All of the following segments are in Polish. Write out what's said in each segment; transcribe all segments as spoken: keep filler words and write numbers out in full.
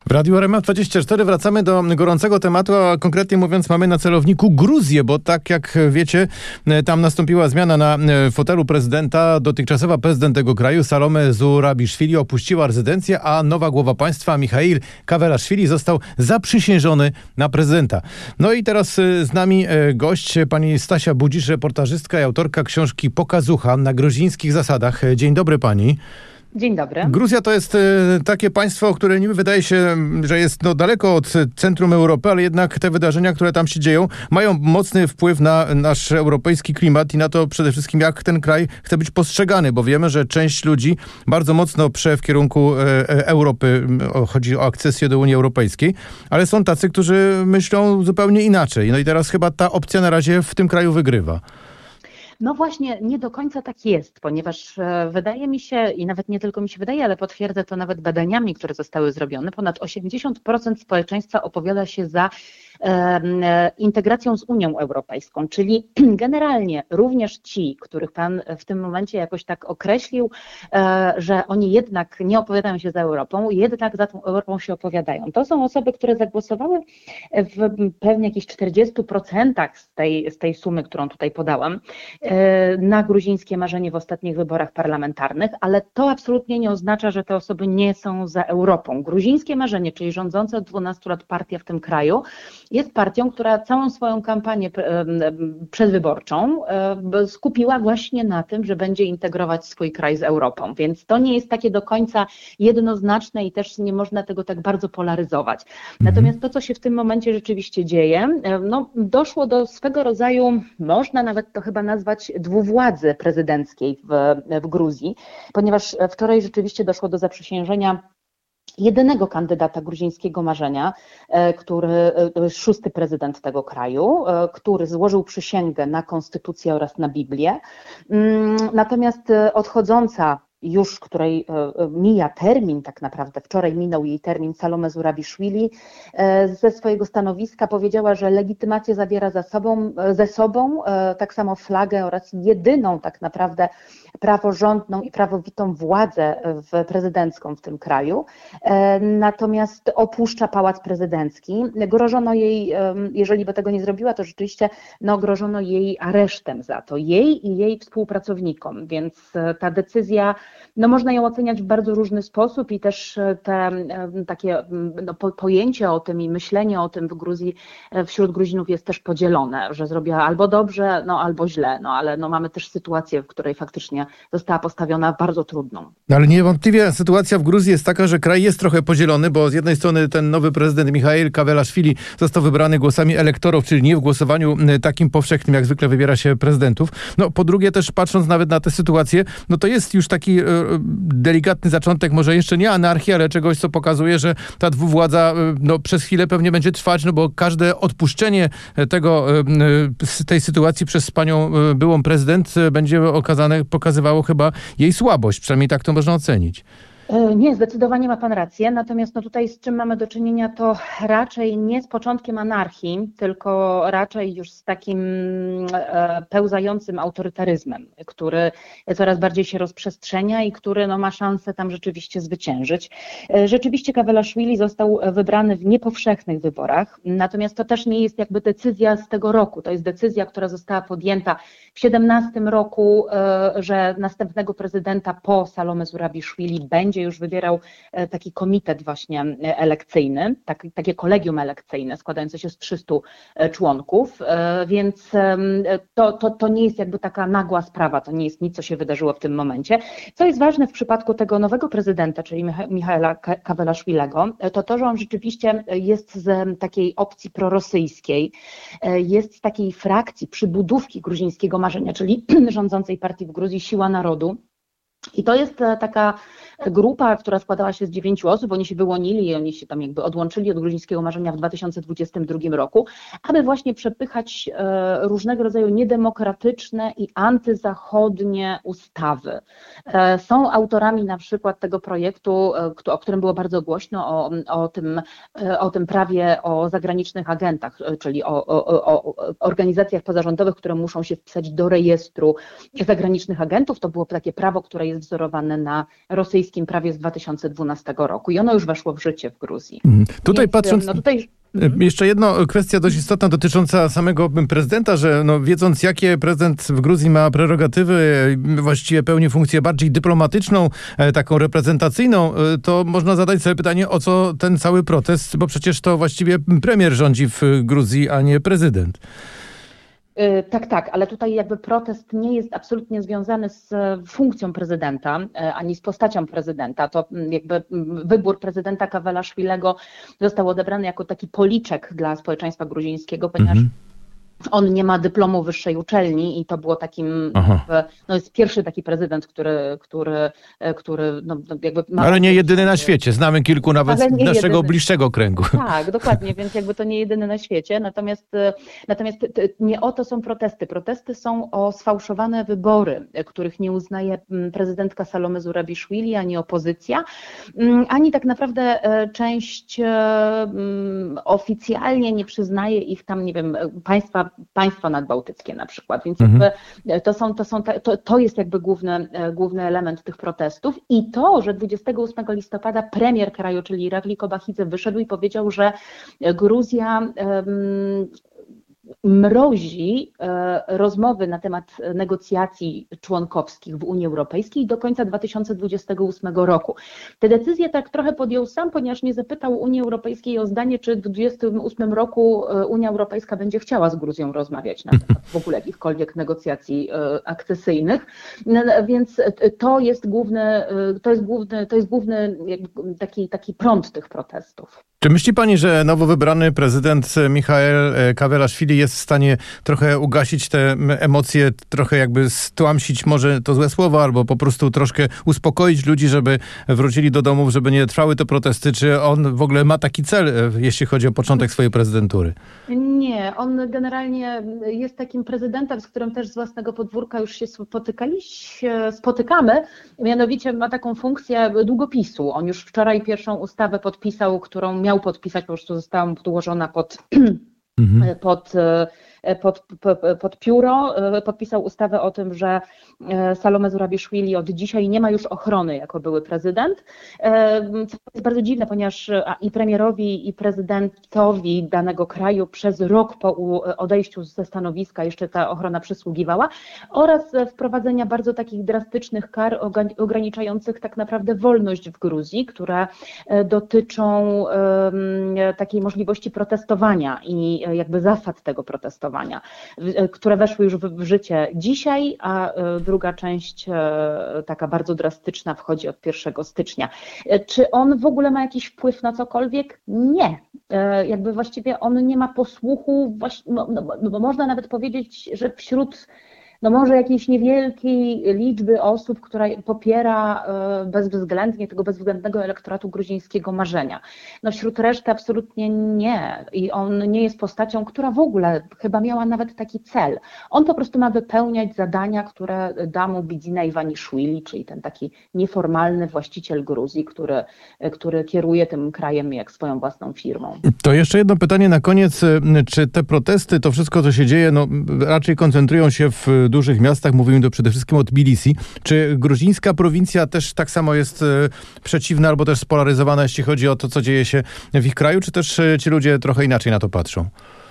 W Radiu R M F dwadzieścia cztery wracamy do gorącego tematu, a konkretnie mówiąc mamy na celowniku Gruzję, bo tak jak wiecie, tam nastąpiła zmiana na fotelu prezydenta. Dotychczasowa prezydent tego kraju, Salome Zurabiszwili, opuściła rezydencję, a nowa głowa państwa, Michail Kavelaszwili, został zaprzysiężony na prezydenta. No i teraz z nami gość, pani Stasia Budzisz, reportażystka i autorka książki Pokazucha na gruzińskich zasadach. Dzień dobry pani. Dzień dobry. Gruzja to jest takie państwo, które niby wydaje się, że jest no, daleko od centrum Europy, ale jednak te wydarzenia, które tam się dzieją, mają mocny wpływ na nasz europejski klimat i na to przede wszystkim, jak ten kraj chce być postrzegany, bo wiemy, że część ludzi bardzo mocno prze w kierunku Europy, chodzi o akcesję do Unii Europejskiej, ale są tacy, którzy myślą zupełnie inaczej. No i teraz chyba ta opcja na razie w tym kraju wygrywa. No właśnie, nie do końca tak jest, ponieważ wydaje mi się, i nawet nie tylko mi się wydaje, ale potwierdzę to nawet badaniami, które zostały zrobione, ponad osiemdziesiąt procent społeczeństwa opowiada się za e, integracją z Unią Europejską, czyli generalnie również ci, których pan w tym momencie jakoś tak określił, e, że oni jednak nie opowiadają się za Europą, jednak za tą Europą się opowiadają. To są osoby, które zagłosowały w pewnie jakichś czterdziestu procentach z tej, z tej sumy, którą tutaj podałam, na gruzińskie marzenie w ostatnich wyborach parlamentarnych, ale to absolutnie nie oznacza, że te osoby nie są za Europą. Gruzińskie marzenie, czyli rządząca od dwunastu lat partia w tym kraju, jest partią, która całą swoją kampanię przedwyborczą skupiła właśnie na tym, że będzie integrować swój kraj z Europą, więc to nie jest takie do końca jednoznaczne i też nie można tego tak bardzo polaryzować. Natomiast to, co się w tym momencie rzeczywiście dzieje, no, doszło do swego rodzaju, można nawet to chyba nazwać dwuwładzy prezydenckiej w, w Gruzji, ponieważ wczoraj rzeczywiście doszło do zaprzysiężenia jedynego kandydata gruzińskiego marzenia, który, szósty prezydent tego kraju, który złożył przysięgę na konstytucję oraz na Biblię. Natomiast odchodząca już, której mija termin, tak naprawdę wczoraj minął jej termin, Salome Zurabiszwili ze swojego stanowiska powiedziała, że legitymację zabiera za sobą, ze sobą, tak samo flagę oraz jedyną tak naprawdę praworządną i prawowitą władzę w prezydencką w tym kraju. Natomiast opuszcza pałac prezydencki. Grożono jej, jeżeli by tego nie zrobiła, to rzeczywiście no, grożono jej aresztem za to, jej i jej współpracownikom, więc ta decyzja, no można ją oceniać w bardzo różny sposób i też te takie no, po, pojęcie o tym i myślenie o tym w Gruzji wśród Gruzinów jest też podzielone, że zrobiła albo dobrze, no albo źle, no ale no, mamy też sytuację, w której faktycznie została postawiona w bardzo trudną. No, ale niewątpliwie sytuacja w Gruzji jest taka, że kraj jest trochę podzielony, bo z jednej strony ten nowy prezydent Michail Kavelaszwili został wybrany głosami elektorów, czyli nie w głosowaniu takim powszechnym, jak zwykle wybiera się prezydentów. No po drugie też patrząc nawet na tę sytuację, no to jest już taki e, delikatny zaczątek, może jeszcze nie anarchii, ale czegoś, co pokazuje, że ta dwuwładza no, przez chwilę pewnie będzie trwać, no bo każde odpuszczenie tego, e, tej sytuacji przez panią e, byłą prezydent będzie okazane, pokazywało chyba jej słabość, przynajmniej tak to można ocenić. Nie, zdecydowanie ma pan rację, natomiast no tutaj z czym mamy do czynienia, to raczej nie z początkiem anarchii, tylko raczej już z takim e, pełzającym autorytaryzmem, który coraz bardziej się rozprzestrzenia i który no, ma szansę tam rzeczywiście zwyciężyć. E, rzeczywiście Kavelaszwili został wybrany w niepowszechnych wyborach, natomiast to też nie jest jakby decyzja z tego roku, to jest decyzja, która została podjęta w siedemnastym roku, e, że następnego prezydenta po Salome Zurabiszwili będzie już wybierał taki komitet właśnie elekcyjny, tak, takie kolegium elekcyjne składające się z trzystu członków, więc to, to, to nie jest jakby taka nagła sprawa, to nie jest nic, co się wydarzyło w tym momencie. Co jest ważne w przypadku tego nowego prezydenta, czyli Michaila Kavelaszwilego, to to, że on rzeczywiście jest z takiej opcji prorosyjskiej, jest z takiej frakcji przybudówki gruzińskiego marzenia, czyli rządzącej partii w Gruzji Siła Narodu. I to jest taka grupa, która składała się z dziewięciu osób, oni się wyłonili i oni się tam jakby odłączyli od gruzińskiego marzenia w dwa tysiące dwudziestym drugim roku, aby właśnie przepychać różnego rodzaju niedemokratyczne i antyzachodnie ustawy. Są autorami na przykład tego projektu, o którym było bardzo głośno, o, o, tym, o tym prawie o zagranicznych agentach, czyli o, o, o organizacjach pozarządowych, które muszą się wpisać do rejestru zagranicznych agentów. To było takie prawo, które jest wzorowane na rosyjskim europejskim prawie z dwa tysiące dwunastego roku i ono już weszło w życie w Gruzji. Mhm. Tutaj Więc, patrząc... no tutaj... Jeszcze jedna kwestia dość istotna dotycząca samego prezydenta, że no, wiedząc jakie prezydent w Gruzji ma prerogatywy, właściwie pełni funkcję bardziej dyplomatyczną, taką reprezentacyjną, to można zadać sobie pytanie, o co ten cały protest, bo przecież to właściwie premier rządzi w Gruzji, a nie prezydent. Tak, tak, ale tutaj jakby protest nie jest absolutnie związany z funkcją prezydenta, ani z postacią prezydenta. To jakby wybór prezydenta Kawelaszwilego został odebrany jako taki policzek dla społeczeństwa gruzińskiego, ponieważ mhm. on nie ma dyplomu wyższej uczelni i to było takim, jakby, no jest pierwszy taki prezydent, który, który, który no jakby ma... Ale nie jedyny na świecie, znamy kilku nawet z naszego jedyny. bliższego kręgu. Tak, dokładnie, więc jakby to nie jedyny na świecie, natomiast, natomiast nie o to są protesty. Protesty są o sfałszowane wybory, których nie uznaje prezydentka Salome Zurabiszwili, ani opozycja, ani tak naprawdę część oficjalnie nie przyznaje ich tam, nie wiem, państwa państwa nadbałtyckie na przykład, więc mhm. jakby to, są, to, są, to, to jest jakby główny, główny element tych protestów i to, że dwudziestego ósmego listopada premier kraju, czyli Irakli Kobachidze wyszedł i powiedział, że Gruzja um, mrozi e, rozmowy na temat negocjacji członkowskich w Unii Europejskiej do końca dwa tysiące dwudziestego ósmego roku. Tę decyzję tak trochę podjął sam, ponieważ nie zapytał Unii Europejskiej o zdanie, czy w dwudziestym ósmym roku Unia Europejska będzie chciała z Gruzją rozmawiać na temat w ogóle jakichkolwiek negocjacji e, akcesyjnych. No, więc to jest główny, to jest główny, to jest główny jakby taki, taki prąd tych protestów. Czy myśli pani, że nowo wybrany prezydent Michail Kawelaszwili jest w stanie trochę ugasić te emocje, trochę jakby stłamsić, może to złe słowo, albo po prostu troszkę uspokoić ludzi, żeby wrócili do domów, żeby nie trwały te protesty? Czy on w ogóle ma taki cel, jeśli chodzi o początek swojej prezydentury? Nie, on generalnie jest takim prezydentem, z którym też z własnego podwórka już się spotykaliśmy, spotykamy, mianowicie ma taką funkcję długopisu. On już wczoraj pierwszą ustawę podpisał, którą miał podpisać, po prostu została mu podłożona pod, mhm. pod, pod, pod, pod pióro. Podpisał ustawę o tym, że Salome Zurabiszwili od dzisiaj nie ma już ochrony jako były prezydent. Co jest bardzo dziwne, ponieważ i premierowi, i prezydentowi danego kraju przez rok po odejściu ze stanowiska jeszcze ta ochrona przysługiwała oraz wprowadzenia bardzo takich drastycznych kar ograniczających tak naprawdę wolność w Gruzji, które dotyczą takiej możliwości protestowania i jakby zasad tego protestowania, które weszły już w życie dzisiaj, a druga część taka bardzo drastyczna wchodzi od pierwszego stycznia. Czy on w ogóle ma jakiś wpływ na cokolwiek? Nie. Jakby właściwie on nie ma posłuchu, no, no, bo można nawet powiedzieć, że wśród no może jakiejś niewielkiej liczby osób, która popiera bezwzględnie tego bezwzględnego elektoratu gruzińskiego marzenia. No wśród reszty absolutnie nie. I on nie jest postacią, która w ogóle chyba miała nawet taki cel. On po prostu ma wypełniać zadania, które da mu Bidzina Iwaniszwili, czyli ten taki nieformalny właściciel Gruzji, który, który kieruje tym krajem jak swoją własną firmą. To jeszcze jedno pytanie na koniec. Czy te protesty, to wszystko, co się dzieje, no raczej koncentrują się w dużych miastach, mówimy to przede wszystkim o Tbilisi. Czy gruzińska prowincja też tak samo jest przeciwna albo też spolaryzowana, jeśli chodzi o to, co dzieje się w ich kraju, czy też ci ludzie trochę inaczej na to patrzą?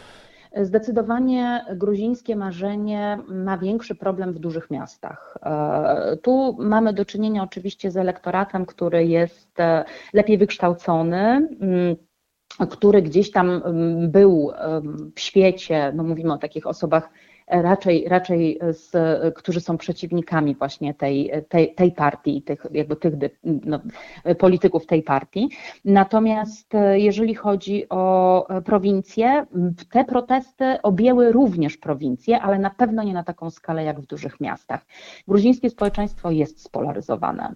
Zdecydowanie gruzińskie marzenie ma większy problem w dużych miastach. Tu mamy do czynienia oczywiście z elektoratem, który jest lepiej wykształcony, który gdzieś tam był w świecie, no mówimy o takich osobach raczej, raczej z, którzy są przeciwnikami właśnie tej, tej, tej partii, tych, jakby tych no, polityków tej partii. Natomiast jeżeli chodzi o prowincje, te protesty objęły również prowincje, ale na pewno nie na taką skalę jak w dużych miastach. Gruzińskie społeczeństwo jest spolaryzowane.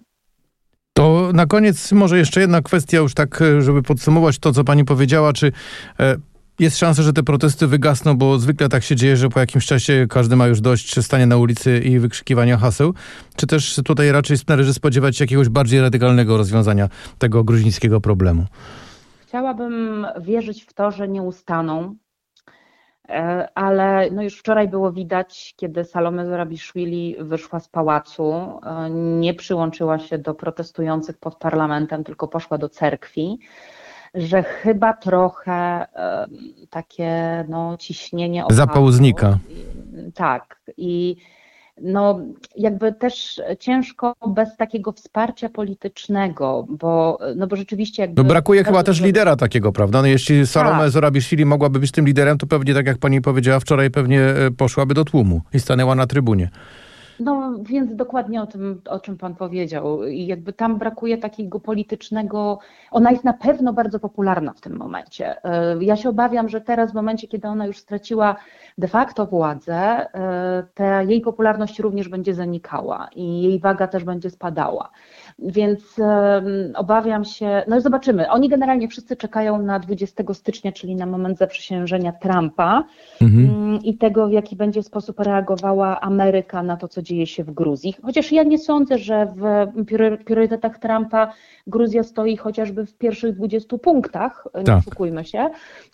To na koniec może jeszcze jedna kwestia, już tak, żeby podsumować to, co pani powiedziała, czy jest szansa, że te protesty wygasną, bo zwykle tak się dzieje, że po jakimś czasie każdy ma już dość stania na ulicy i wykrzykiwania haseł. Czy też tutaj raczej należy spodziewać się jakiegoś bardziej radykalnego rozwiązania tego gruzińskiego problemu? Chciałabym wierzyć w to, że nie ustaną. Ale no już wczoraj było widać, kiedy Salome Zurabiszwili wyszła z pałacu, nie przyłączyła się do protestujących pod parlamentem, tylko poszła do cerkwi, że chyba trochę takie no, ciśnienie opadło. Zapał znika. Tak. I no jakby też ciężko bez takiego wsparcia politycznego, bo, no bo rzeczywiście jakby... No brakuje chyba też żeby... lidera takiego, prawda? No jeśli Salome tak. Zurabiszwili mogłaby być tym liderem, to pewnie, tak jak pani powiedziała wczoraj, pewnie poszłaby do tłumu i stanęła na trybunie. No więc dokładnie o tym, o czym pan powiedział. I jakby tam brakuje takiego politycznego, ona jest na pewno bardzo popularna w tym momencie. Ja się obawiam, że teraz w momencie, kiedy ona już straciła de facto władzę, ta jej popularność również będzie zanikała i jej waga też będzie spadała. Więc obawiam się, no i zobaczymy. Oni generalnie wszyscy czekają na dwudziestego stycznia, czyli na moment zaprzysiężenia Trumpa mhm. i tego, w jaki będzie sposób reagowała Ameryka na to, co dzieje się w Gruzji. Chociaż ja nie sądzę, że w priorytetach Trumpa Gruzja stoi chociażby w pierwszych dwudziestu punktach, nie tak. oszukujmy się.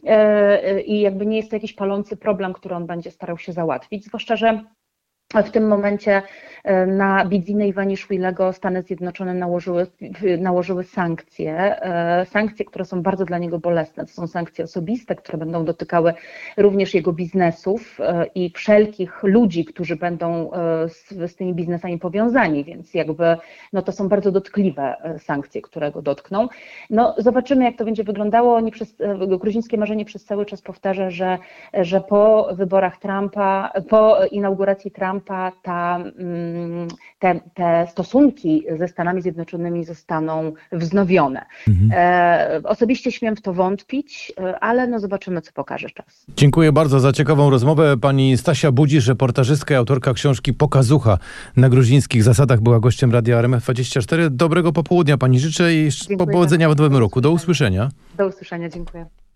I jakby nie jest to jakiś palący problem, który on będzie starał się załatwić, zwłaszcza, że w tym momencie na Bidzina Iwaniszwilego Stany Zjednoczone nałożyły, nałożyły sankcje, sankcje, które są bardzo dla niego bolesne. To są sankcje osobiste, które będą dotykały również jego biznesów i wszelkich ludzi, którzy będą z, z tymi biznesami powiązani, więc jakby no to są bardzo dotkliwe sankcje, które go dotkną. No zobaczymy, jak to będzie wyglądało. Oni przez, gruzińskie marzenie przez cały czas powtarza, że, że po wyborach Trumpa, po inauguracji Trumpa ta, te, te stosunki ze Stanami Zjednoczonymi zostaną wznowione. Mhm. E, osobiście śmiem w to wątpić, ale no zobaczymy, co pokaże czas. Dziękuję bardzo za ciekawą rozmowę. Pani Stasia Budzisz, reportażystka i autorka książki Pokazucha na gruzińskich zasadach, była gościem Radia R M F dwadzieścia cztery. Dobrego popołudnia pani życzę i dziękuję powodzenia w nowym roku. Do usłyszenia. Do usłyszenia, dziękuję.